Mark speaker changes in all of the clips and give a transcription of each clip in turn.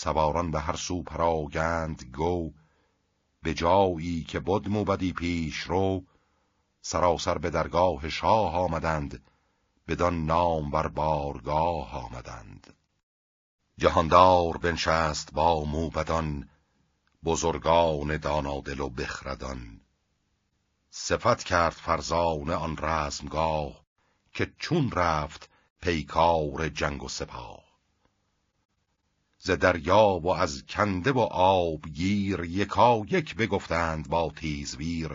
Speaker 1: سواران به هر سو پراگند گو، به جایی که بد موبدی پیش رو، سراسر به درگاه شاه آمدند، بدان نام بر بارگاه آمدند. جهاندار بنشست با موبدان، بزرگان دانادل و بخردان. صفت کرد فرزانه آن رزمگاه، که چون رفت پیکار جنگ و سپاه. ز دریا و از کنده و آبگیر، یکا یک بگفتند با تیزویر.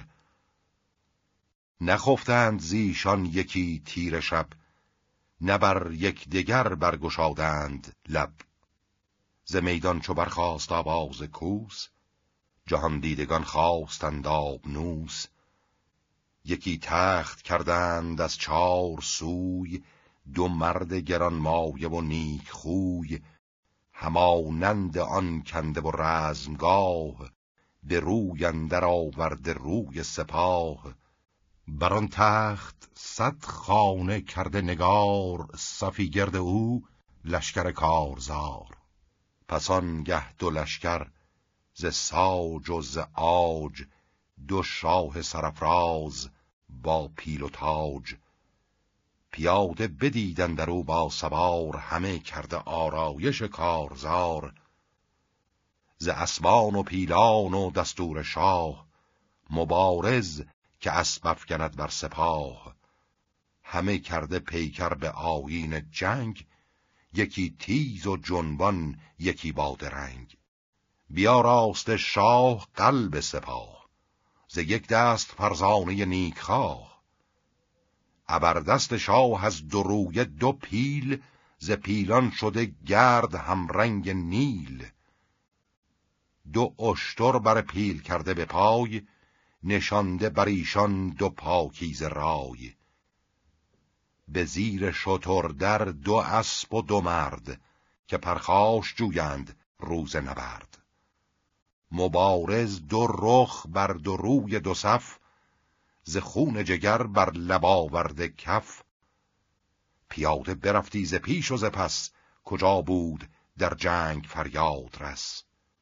Speaker 1: نخفتند زیشان یکی تیره شب، نه بر یک دگر برگشادند لب. ز میدان چو برخاست آواز کوس، جهان دیدگان خواستند آبنوس. یکی تخت کردند از 4 سوی، دو مرد گرانمایه و نیک خوی. همانند آن کنده و رزمگاه، به روی اندر آورده روی سپاه. بر آن تخت 100 خانه کرده نگار، صفی گرد او لشکر کارزار. پس آنگه دو لشکر ز ساج و ز عاج، دو شاه سرافراز با پیل و تاج. پیاده بدیدن در او با سوار، همه کرده آرایش کارزار. ز اسبان و پیلان و دستور شاه، مبارز که اسب افگند بر سپاه. همه کرده پیکر به آیین جنگ، یکی تیز و جنبان یکی با درنگ. بیاراست شاه قلب سپاه، ز یک دست فرزانه نیکخواه. ابردست شاه از دو رویه 2 پیل، ز پیلان شده گرد همرنگ نیل. 2 اشتر بر پیل کرده به پای، نشانده بر ایشان 2 پاکیزه رای. به زیر شتر در 2 اسب و 2 مرد، که پرخاش جویند روز نبرد. مبارز 2 رخ بر 2 روی 2 صف، ز خون جگر بر لب آورده کف. پیاده برفتی ز پیش و ز پس، کجا بود در جنگ فریاد رس.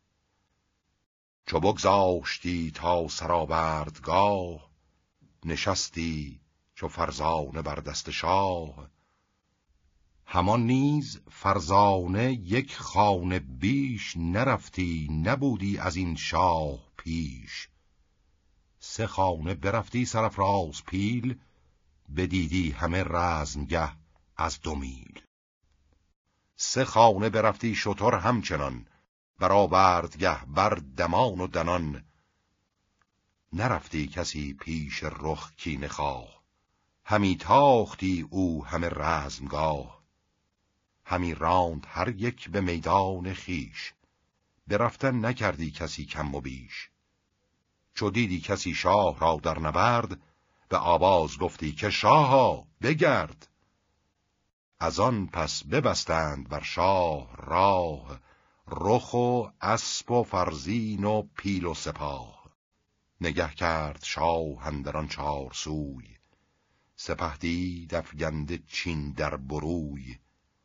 Speaker 1: چو بگذاشتی تا سرآوردگاه، نشستی چو فرزانه بر دست شاه. همان نیز فرزانه 1 خانه بیش، نرفتی نبودی از این شاه پیش. 3 خانه برفتی سرافراز پیل، بدیدی همه رزمگه از 2 میل. 3 خانه برفتی شتر همچنان، برآوردگه بر دمان و دنان. نرفتی کسی پیش رخ کینه خواه، همی تاختی او همه رزمگاه. همی راند هر یک به میدان خیش، برفتن نکردی کسی کم و بیش. چو دیدی کسی شاه را در نبرد، به آواز گفتی که شاها بگرد. از آن پس ببستند بر شاه راه، رخ و اسب و فرزین و پیل و سپاه. نگه کرد شاه اندر آن 4 سوی، سپهدید افگنده چین در بروی.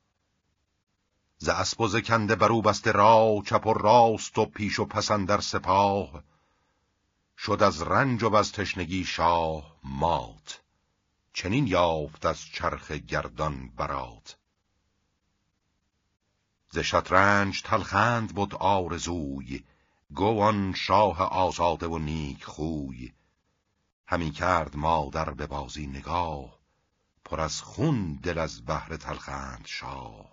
Speaker 1: ز اسب و ز کنده برو بسته راه، چپ و راست و پیش و پس اندر سپاه. شد از رنج و از تشنگی شاه مات، چنین یافت از چرخ گردان برات. ز شطرنج تلخند بود آرزوی، گوان شاه آزاده و نیک خوی. همی کرد مادر به بازی نگاه، پر از خون دل از بهر تلخند شاه.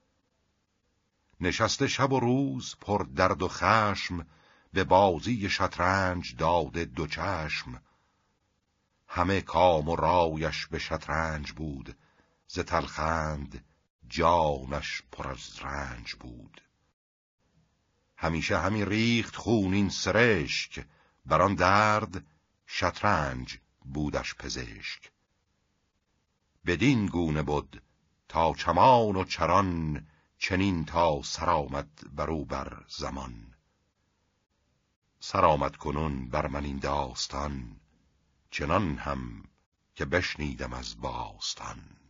Speaker 1: نشسته شب و روز پر درد و خشم، به بازی شطرنج داده 2 چشم. همه کام و رایش به شطرنج بود، ز تلخند جانش پر از رنج بود. همیشه همی ریخت خونین سرشک، بران درد شطرنج بودش پزشک. بدین گونه بود تا چمان و چران، چنین تا سرآمد برو بر زمان. سرآمد کنون بر من این داستان، چنان هم که بشنیدم از باستان.